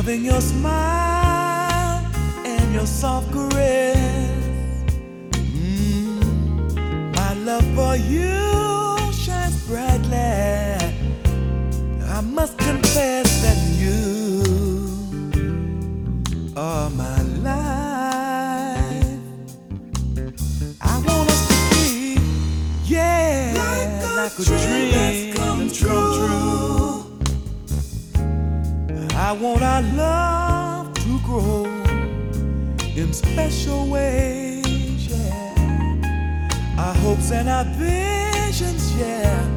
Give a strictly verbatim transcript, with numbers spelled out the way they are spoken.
loving your smile and your soft caress. Mm, my love for you shines brightly. I must confess that you are my life. I want us to be, yeah, like a, like a dream, dream that's come true. I want our love to grow in special ways, yeah. Our hopes and our visions, yeah,